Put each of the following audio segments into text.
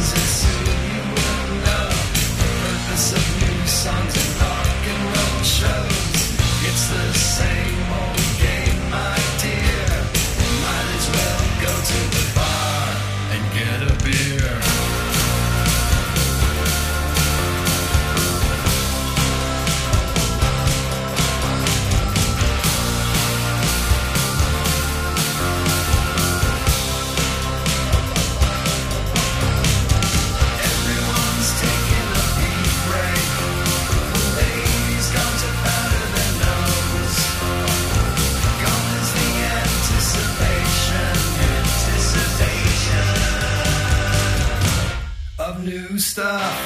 New stuff.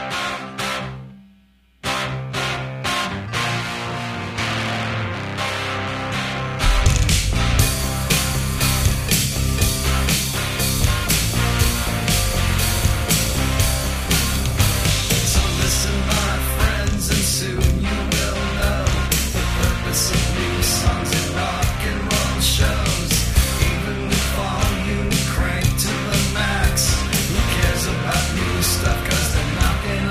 So listen, my friends, and soon you will know the purpose of new songs and rock and roll shows. Even with volume cranked to the max, who cares about new stuff? 'Cause they're knocking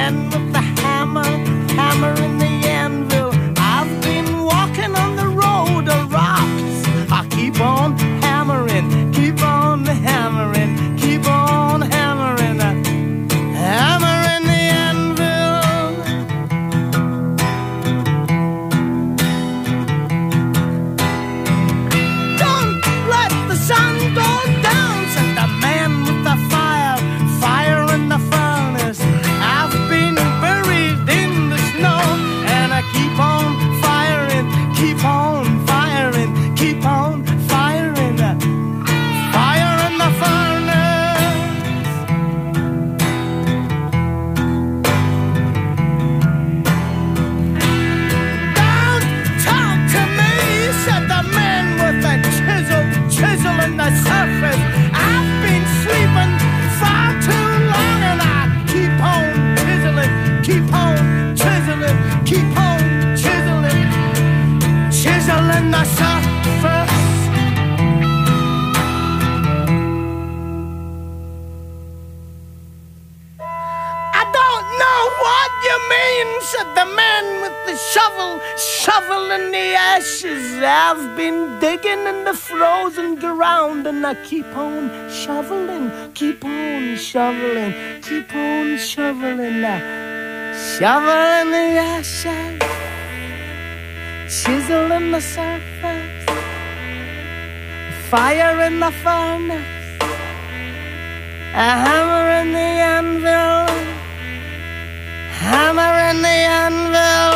man with the hammer, hammer in the anvil. I've been walking on the road of rocks. I keep on hammering, keep on hammering, keep on hammering, hammering the anvil. Don't let the sun go down, said the man with the fire, fire in the furnace. I've been buried in the snow, and I keep on firing, keep on firing, keep on firing, fire in the furnace. Don't talk to me, said the man with the chisel, chisel in the surface. I've been sleeping far too long, and I keep on chiseling, keep on chiseling, keep on chiseling, chiseling the surface. I don't know what you mean, said the man with the shovel, shoveling the ashes. I've been digging in the frozen ground, and I keep on shoveling, keep on shoveling, keep on shoveling, shoveling the ashes, chiseling the surface, fire in the furnace, a hammer in the anvil, hammer in the anvil.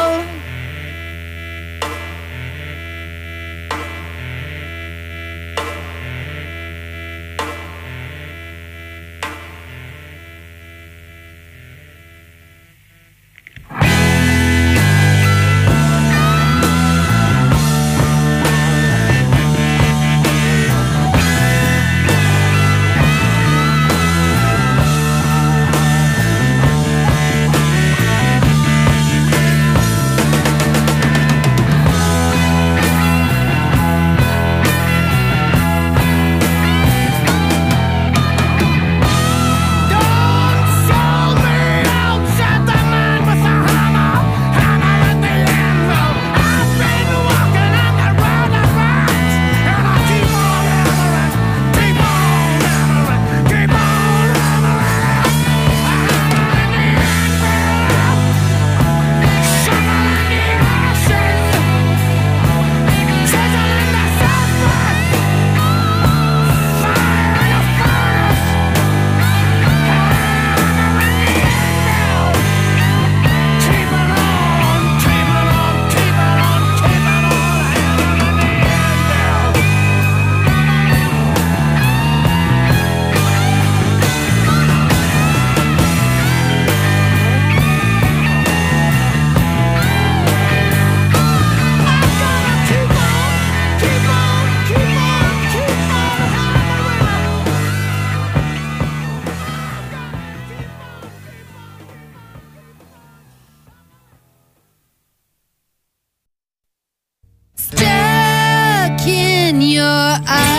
Stuck in your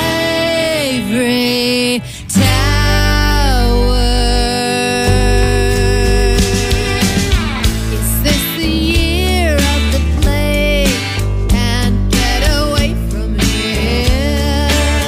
ivory tower. Is this the year of the plague? Can't get away from here.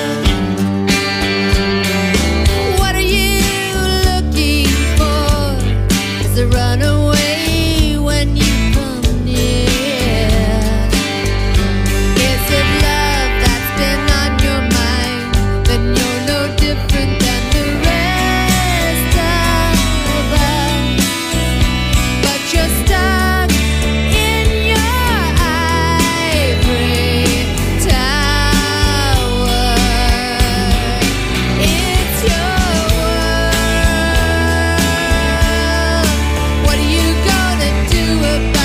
What are you looking for? Is a runaway when you come near? Is it love that's been on your mind? Then you're no different than the rest of us. But you're stuck in your ivory tower. It's your world. What are you gonna do about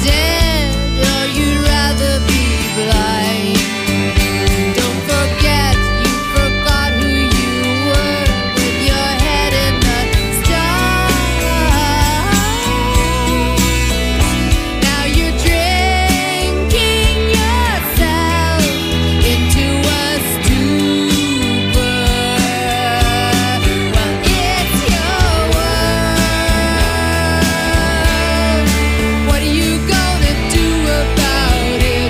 dead, or you'd rather be blind. Don't forget you forgot who you were with your head in the stars. Now you're drinking yourself into a stupor. Well, it's your world. What are you gonna do about it?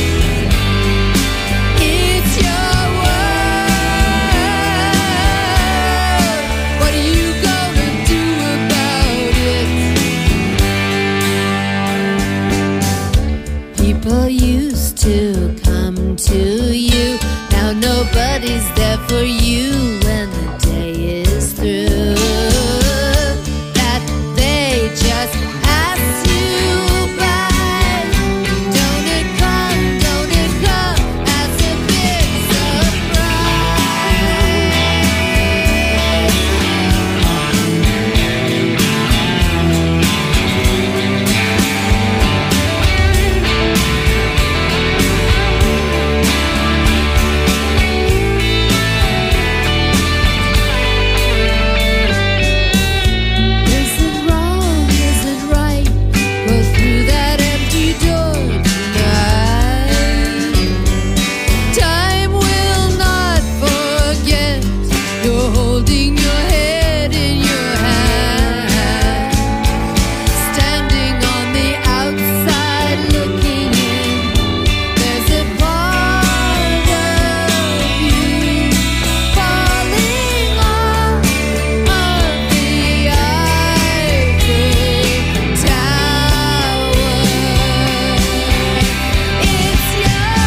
It's your world. What are you gonna do about it? People used to come to you. Now nobody's there for you when the day is through. That they just pass you by. Don't it come as a big Is it wrong? Is it right? Go through that empty door tonight. Time will not forget. You're holding your head in your hand, standing on the outside looking in. There's a part of you falling off of the Eiffel Tower. It's your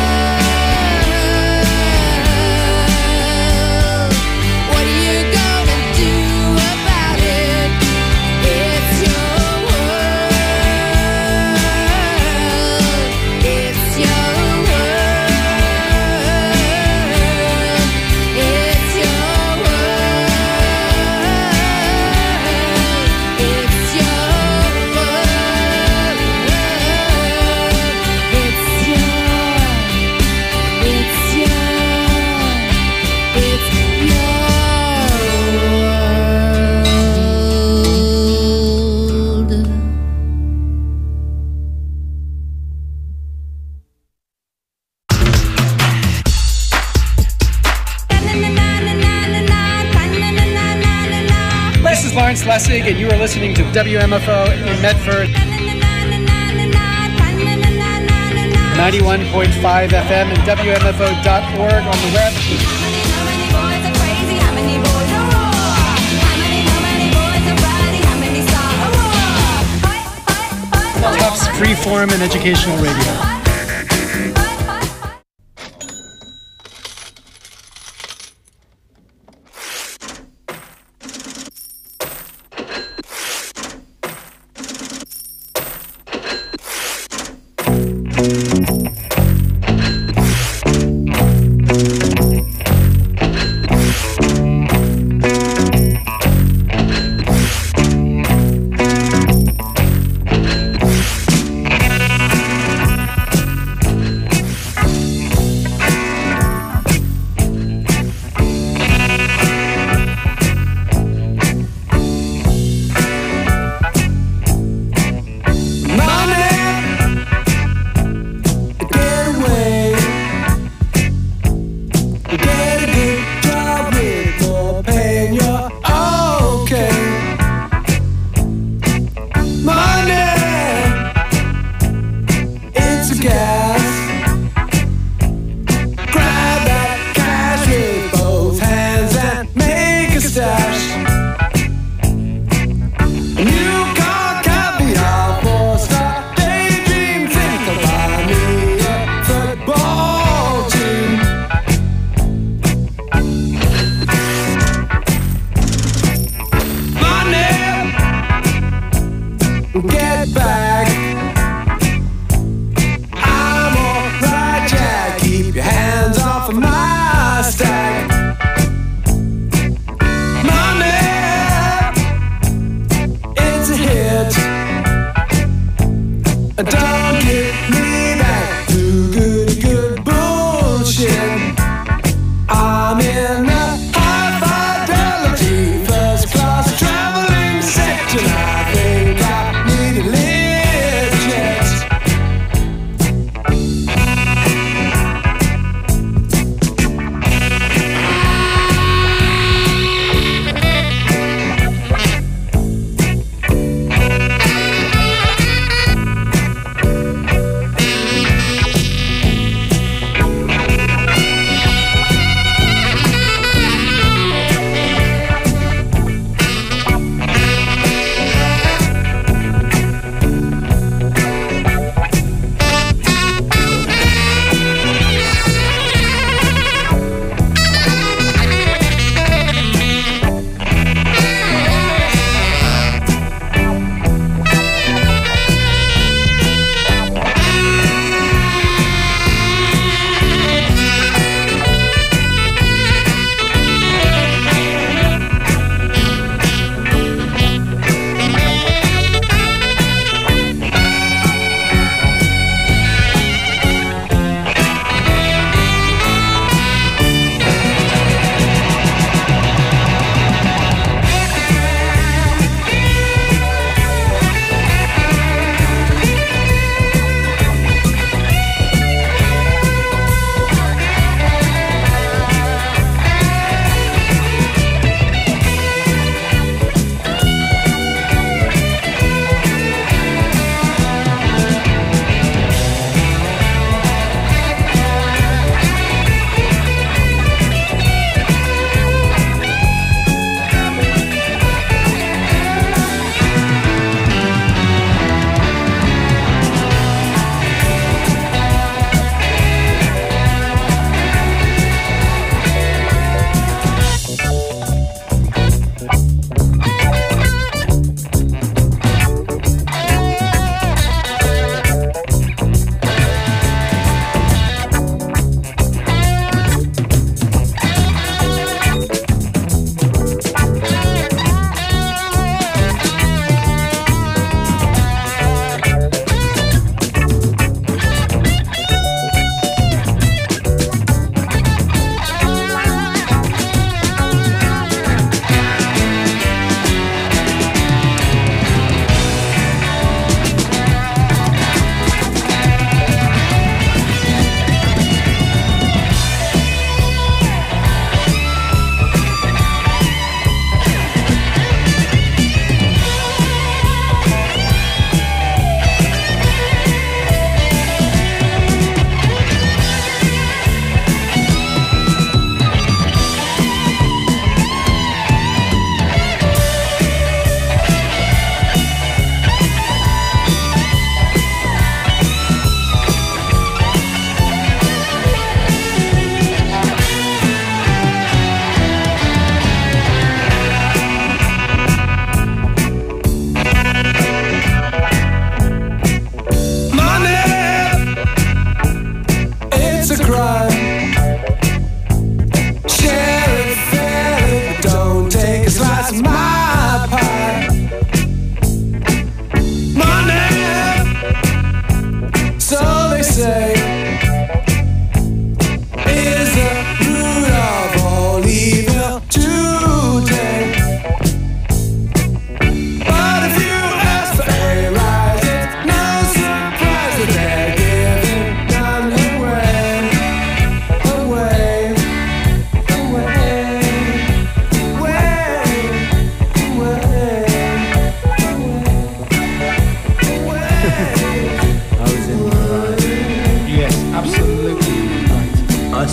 world. What are you gonna do about it? It's your world. It's your world. It's your world. It's your world. It's your world. This is Lawrence Lessig, and you are listening to WMFO in Medford, 91.5 FM and WMFO.org on the web. Tufts Freeform and Educational Radio.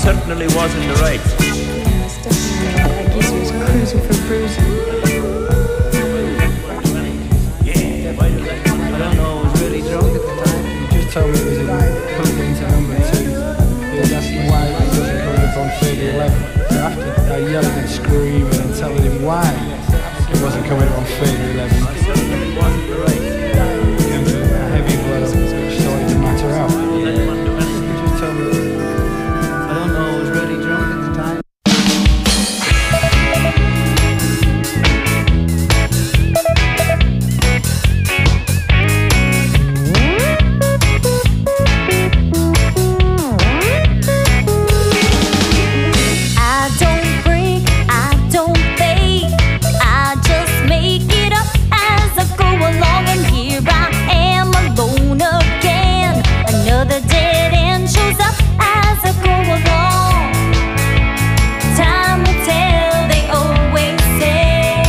certainly was in the right. It's definitely I guess he was cruising for bruising. Yeah, I don't know, I was really drunk at the time. He just told me it was put into number 2. He was asking why it wasn't coming up on 3011. So after I yelling and screaming and telling him why it wasn't coming up on 3011, It wasn't the right. a heavy blow started to matter out. He just told me I don't know, I was really drunk at the time. I don't break, I don't fake, I just make it up as I go along, and here I am alone again. Another dead end shows up as I go along. Time will tell, they always say,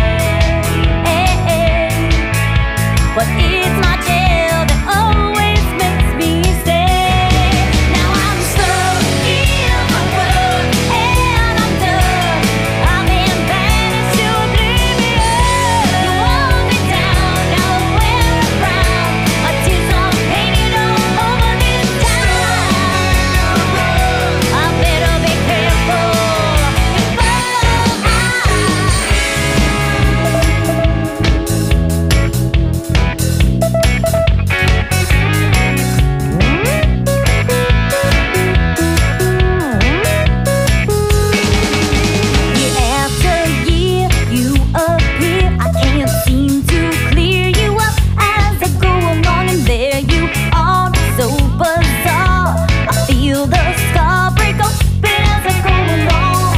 but it's my jail that always makes me stay. Now I'm stuck in my rut and I'm done. I've been banished to oblivion. You want me down, now I wear a frown. My tears are painted all over this town. I better be careful Year after year, you appear. I can't seem to clear you up as I go along, and there you are, so bizarre. I feel the scar break open as I go along.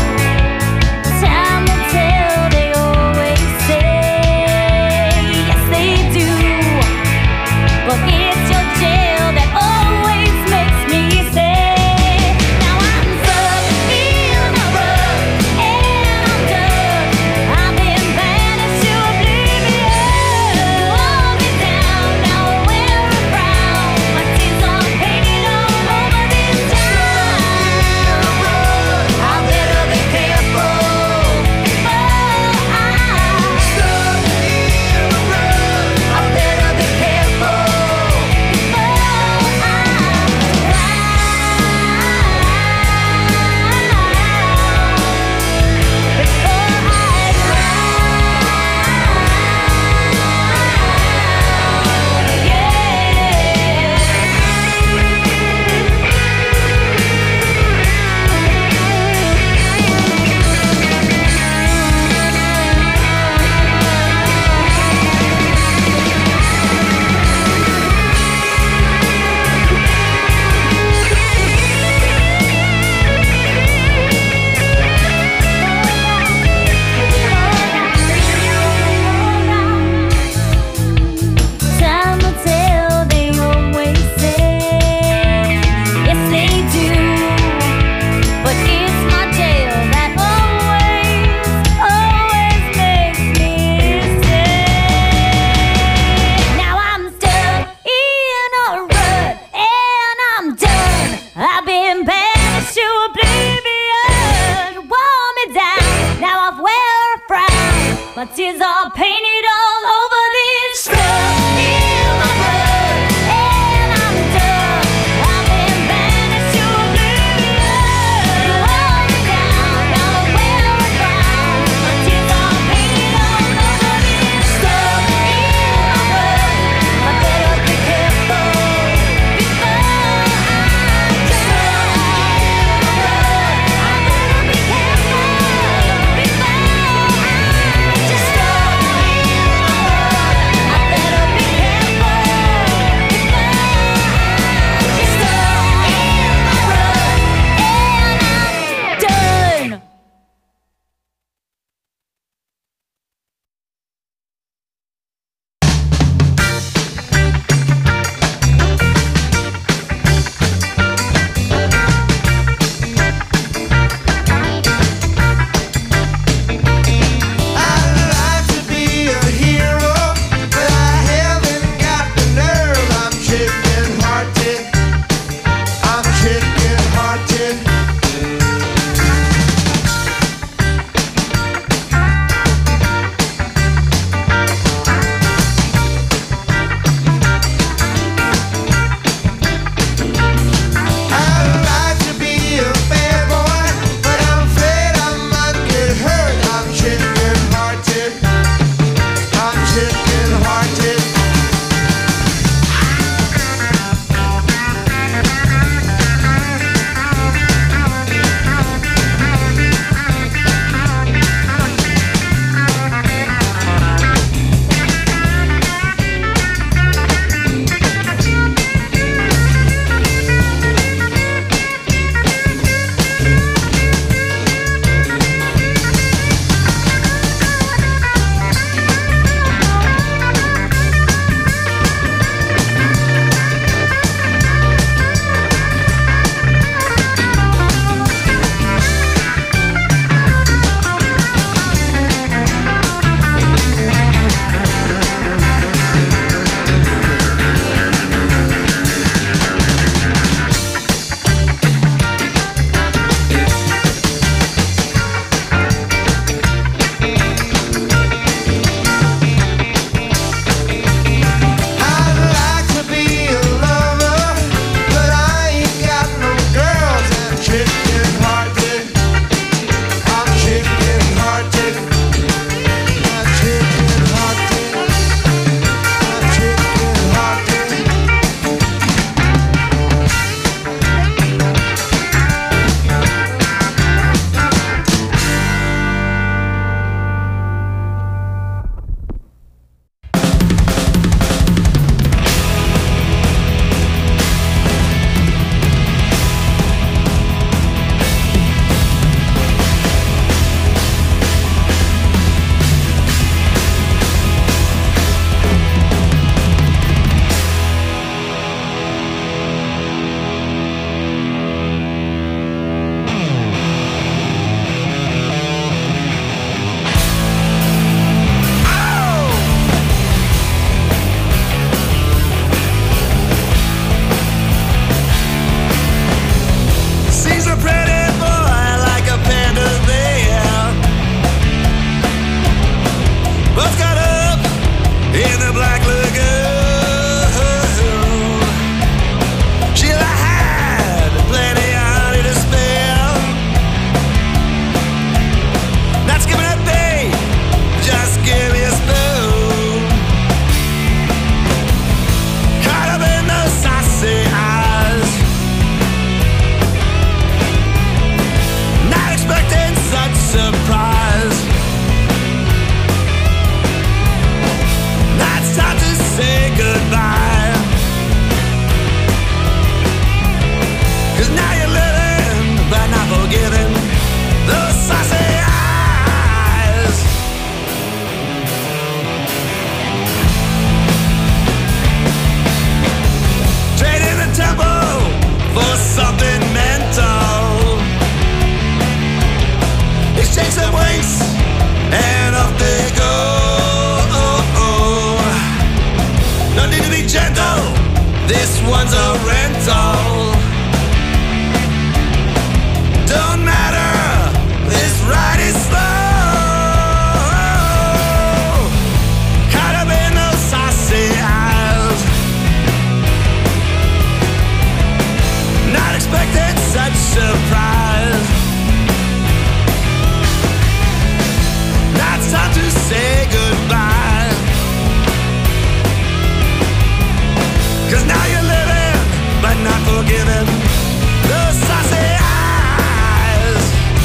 Time will tell, they always say, yes they do, but it's your jail that always makes me stay. Now I'm stuck in a rut and I'm done. I've been banished to oblivion. You want me down, now I wear a frown. My tears are painted all over this town. I better be careful. I better be careful. Time will tell, they always say, yes they do, but it's my jail that always makes me stay. Now I'm stuck in a rut and I'm done. I've been banished to oblivion. Want me down, now I wear a frown. My tears are painted all over this stuff in my blood, and I'm done. I've been banished to oblivion. You want me down, now I wear a frown. My tears are painted all over this stuff in my blood. I better be careful before I drown. I better be careful before I just stop. This one's a rental. Don't matter, this ride is slow. Caught up in those saucy eyes. Not expected such surprise. Now it's time to say goodbye. 'Cause now you're living, but not forgiven. Those saucy eyes.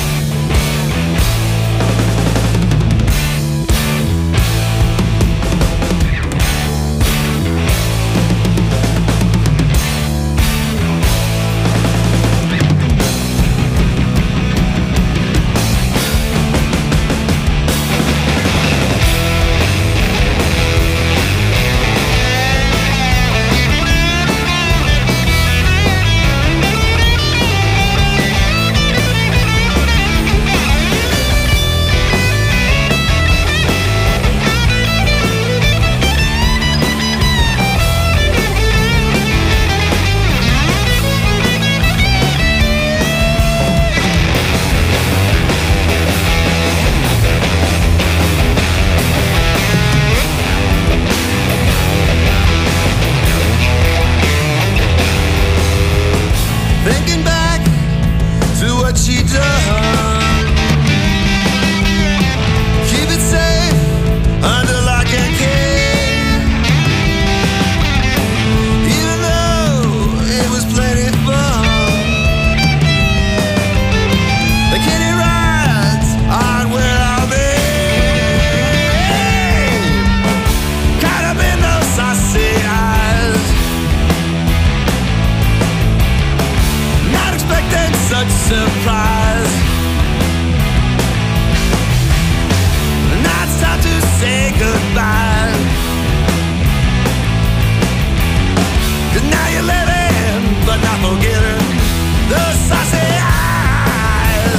Thinking back to what she done. Keep it safe under lock and key. Even though it was plenty fun. The kiddie rides on where I'll be. Caught up in those saucy eyes. Not expecting such surprise. Now it's time to say goodbye. 'Cause now you're living, but not forgetting those saucy eyes.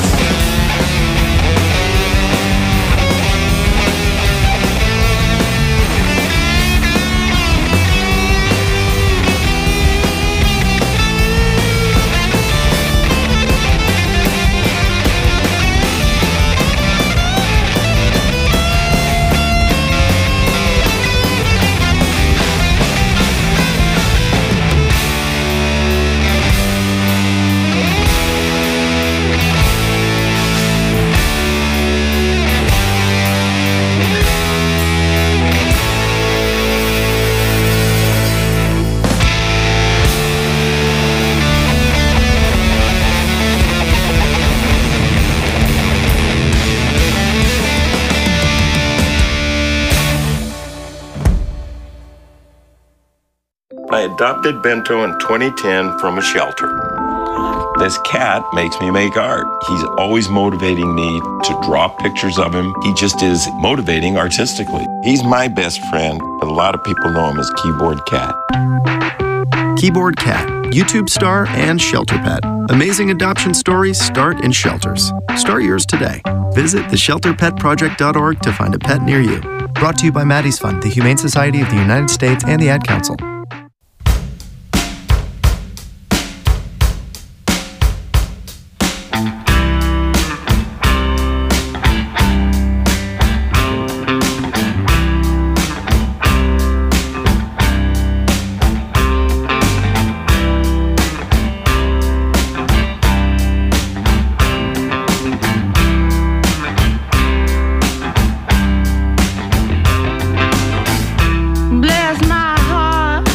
I adopted Bento in 2010 from a shelter. This cat makes me make art. He's always motivating me to draw pictures of him. He just is motivating artistically. He's my best friend, but a lot of people know him as Keyboard Cat. Keyboard Cat, YouTube star and shelter pet. Amazing adoption stories start in shelters. Start yours today. Visit theshelterpetproject.org to find a pet near you. Brought to you by Maddie's Fund, the Humane Society of the United States, and the Ad Council. Bless my heart.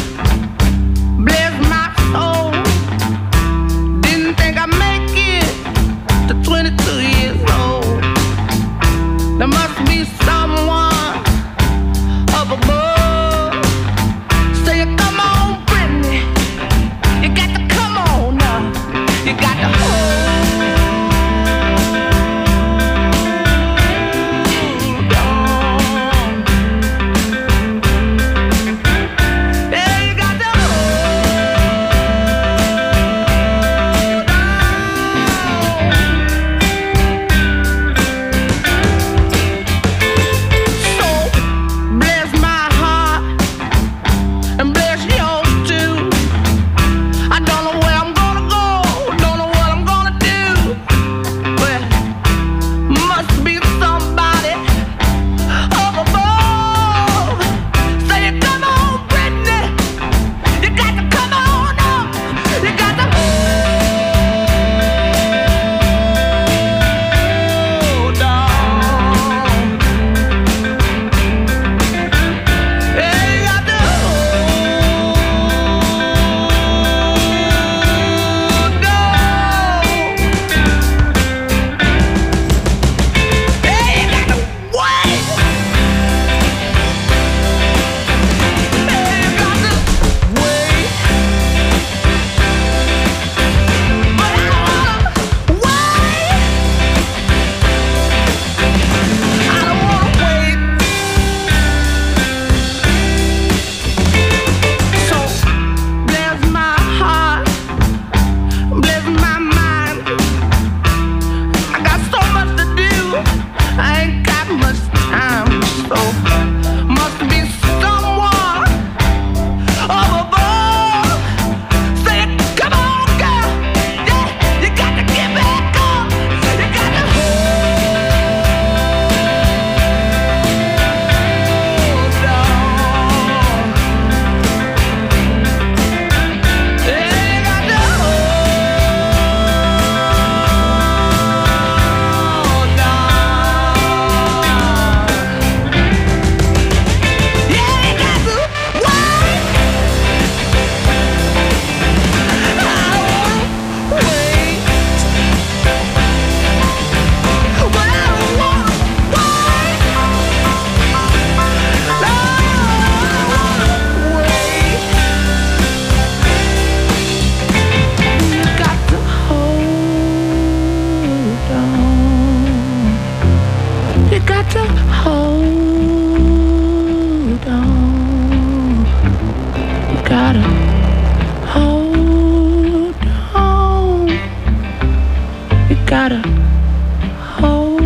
gotta hold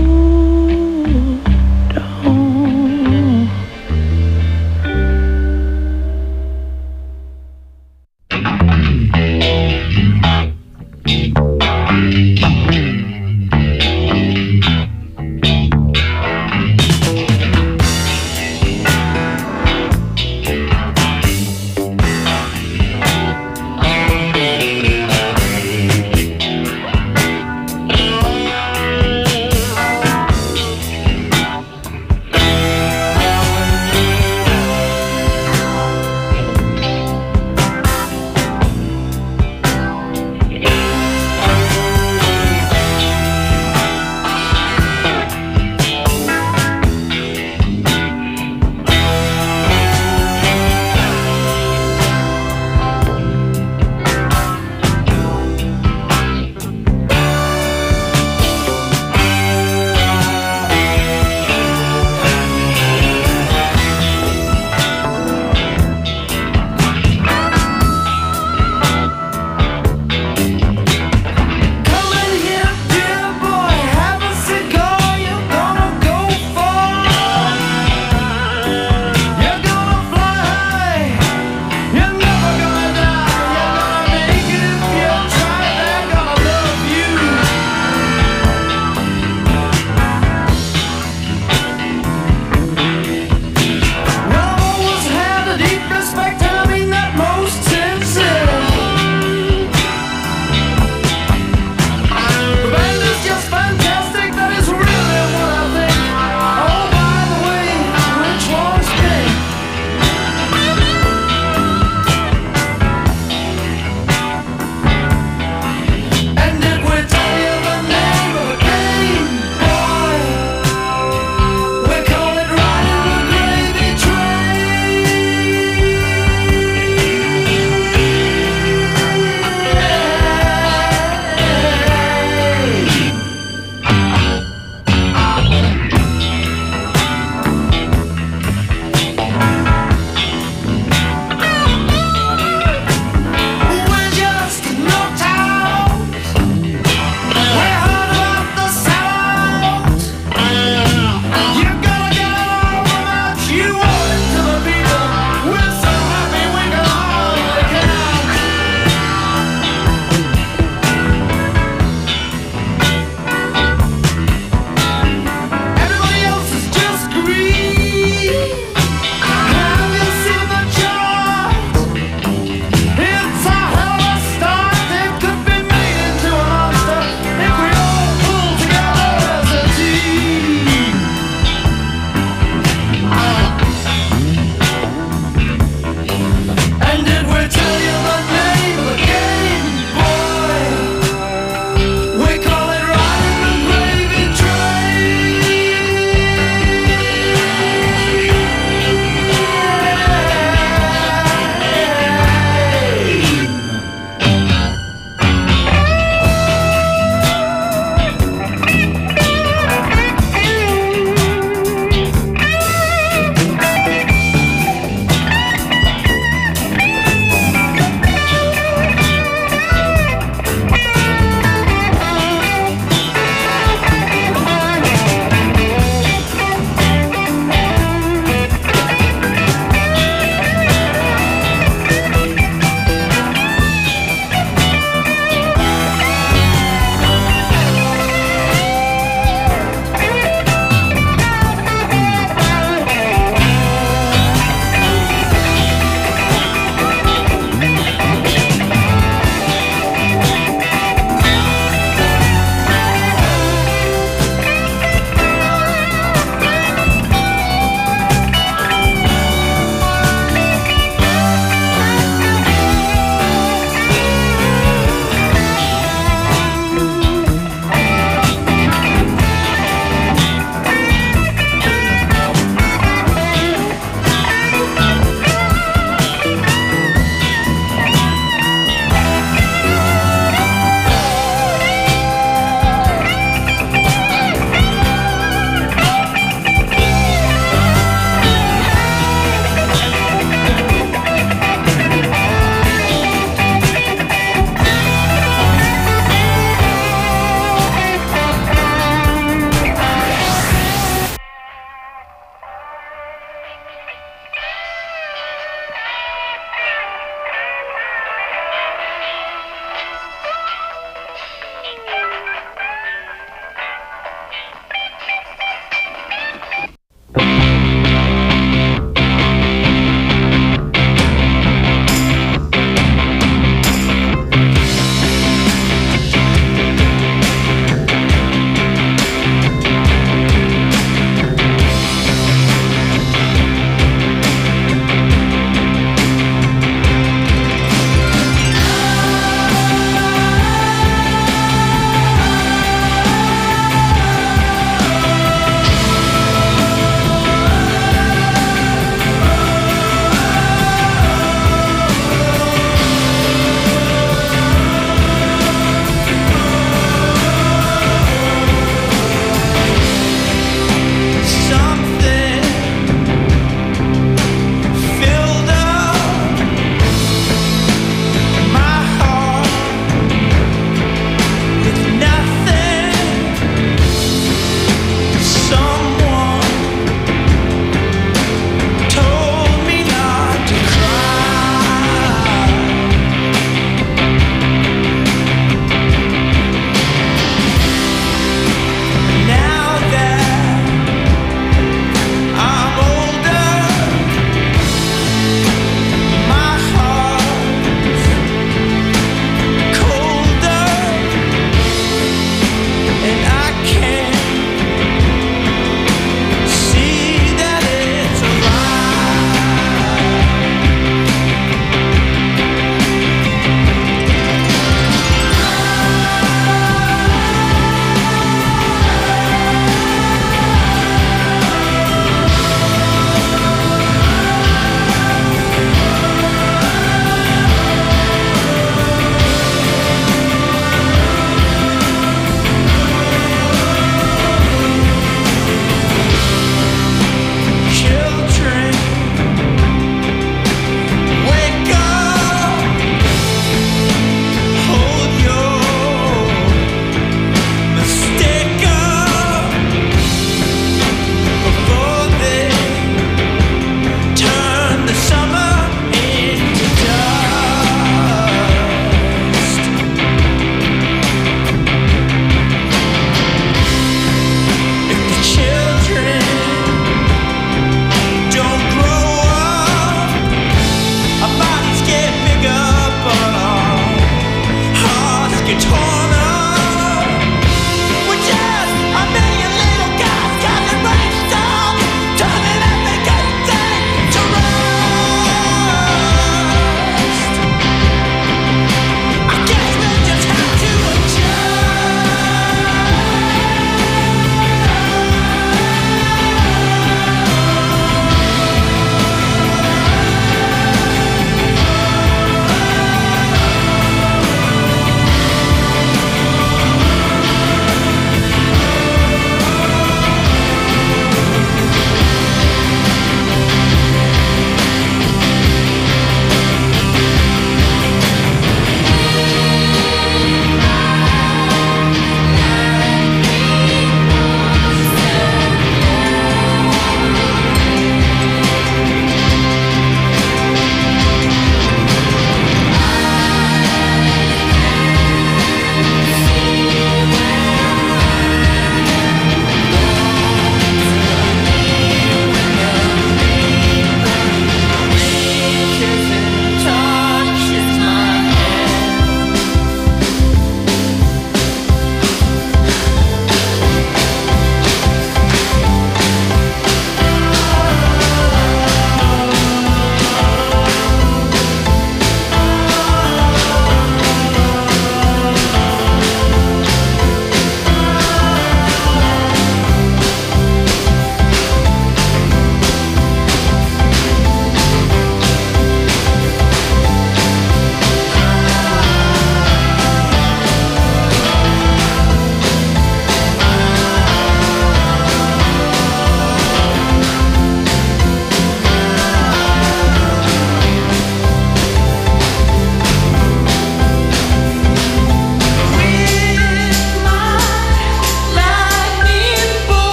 on.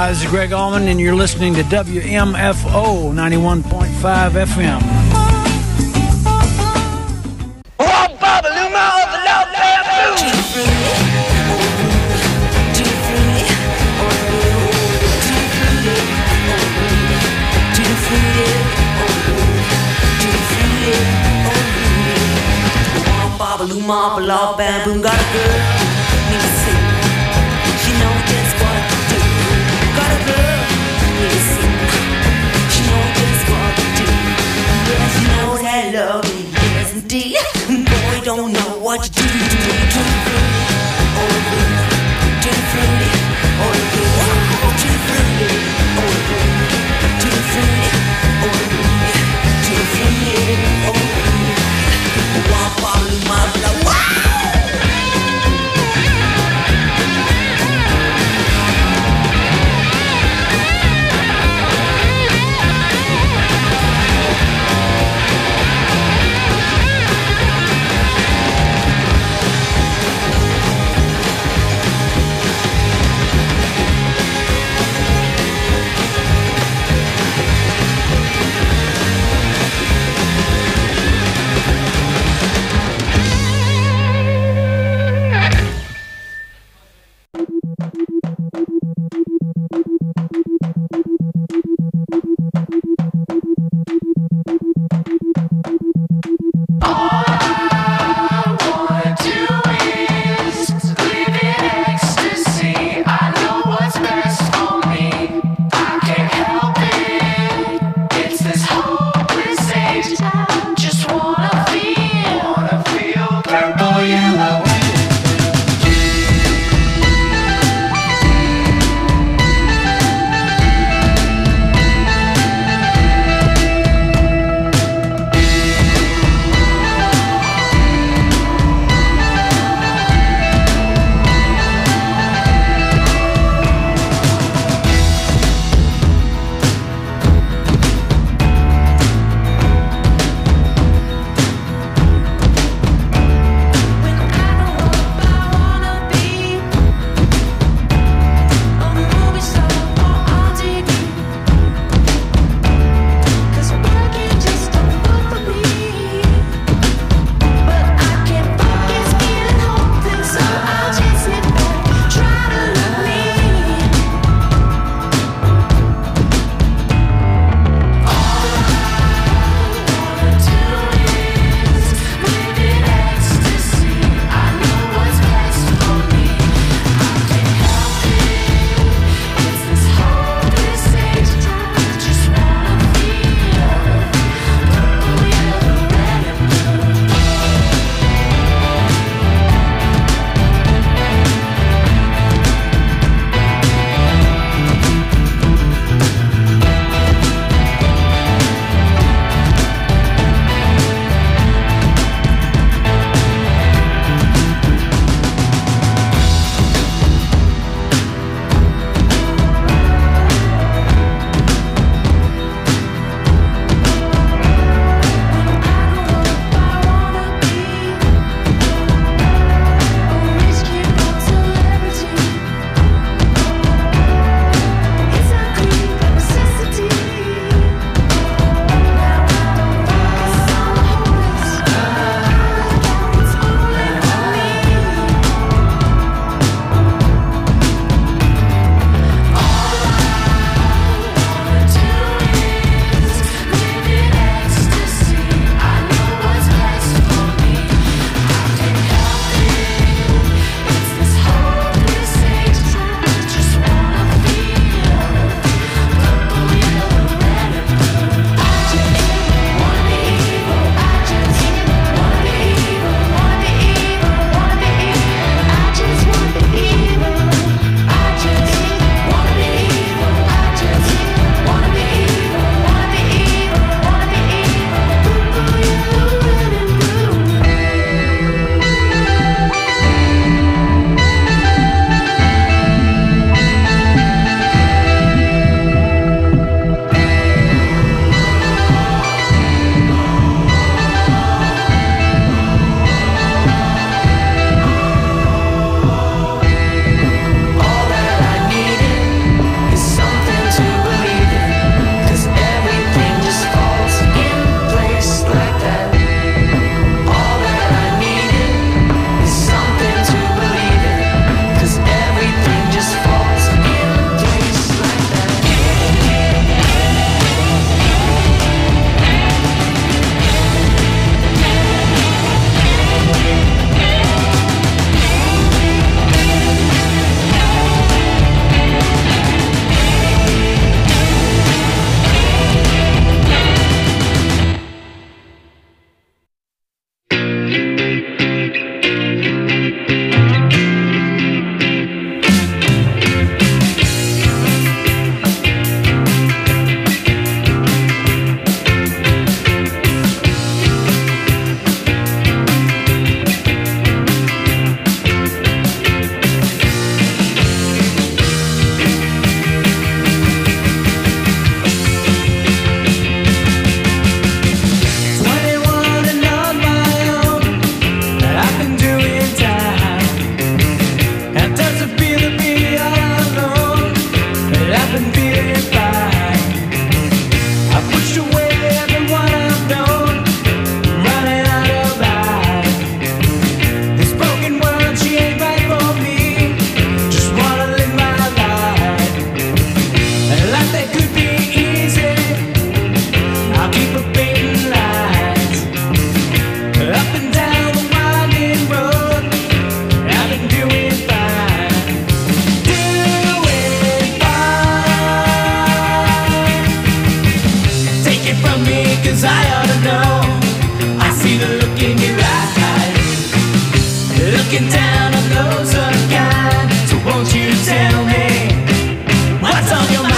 This is Greg Allman, and you're listening to WMFO 91.5 FM. Babaloo, love, bam, boom, got a girl, need to sing. She knows just what to do. Got a girl, need to sing. She knows just what to do. Yeah, she knows that love is yes indeed. Boy, don't know what to do. To the fruity, oh the fruity, to the fruity, oh the fruity, to the fruity, oh the fruity, to the fruity, oh the fruity, to the fruity, oh the fruity. 'cause I ought to know. I see the look in your eyes, looking down on those unkind. So won't you tell me what's on your mind?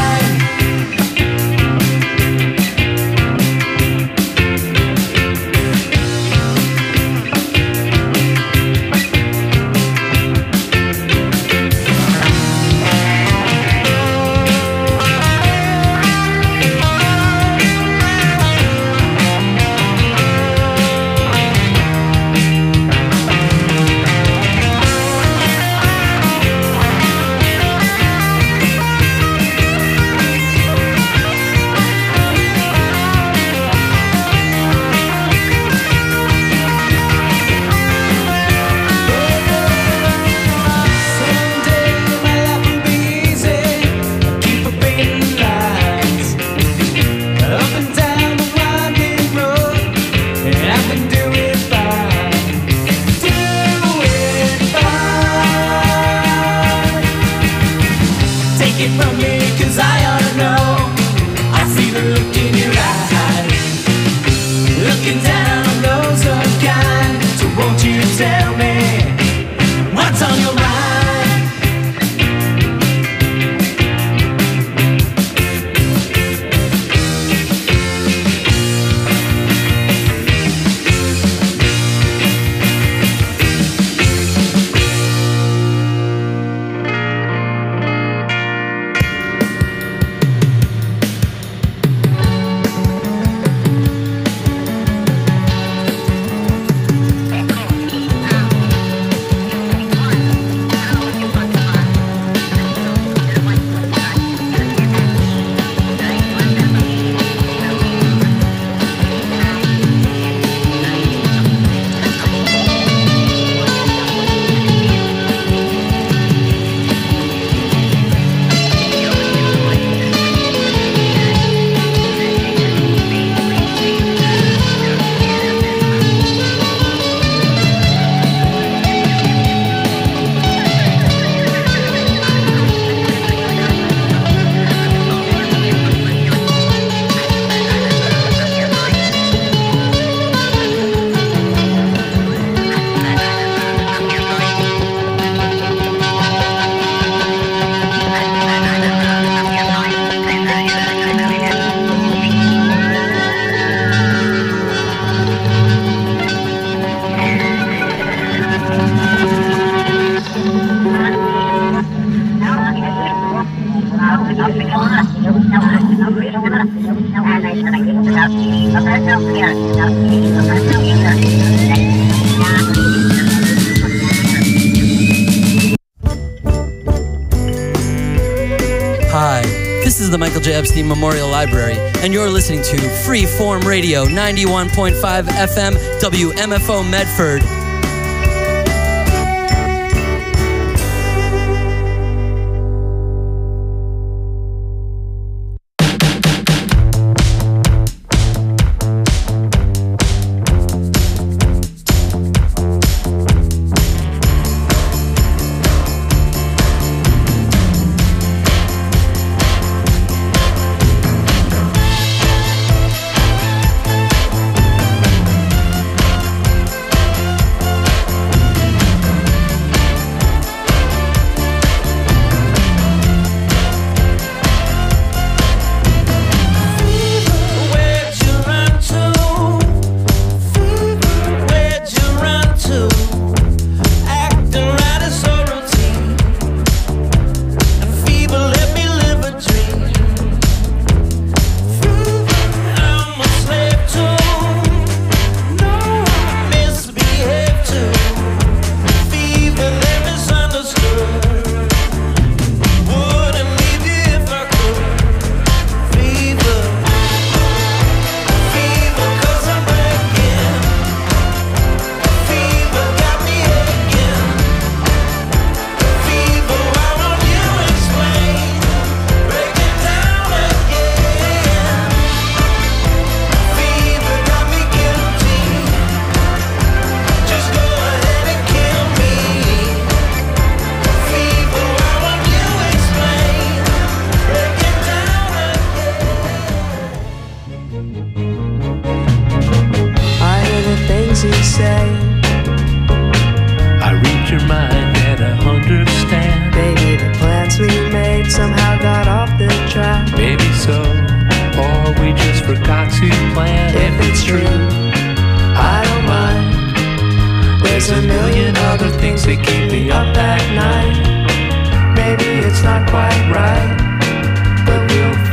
Hi, this is the Michael J. Epstein Memorial Library, and you're listening to Freeform Radio 91.5 FM WMFO Medford. we just forgot to plan. If it's true, I don't mind. There's a million other things that keep me up at night. Maybe it's not quite right, but we'll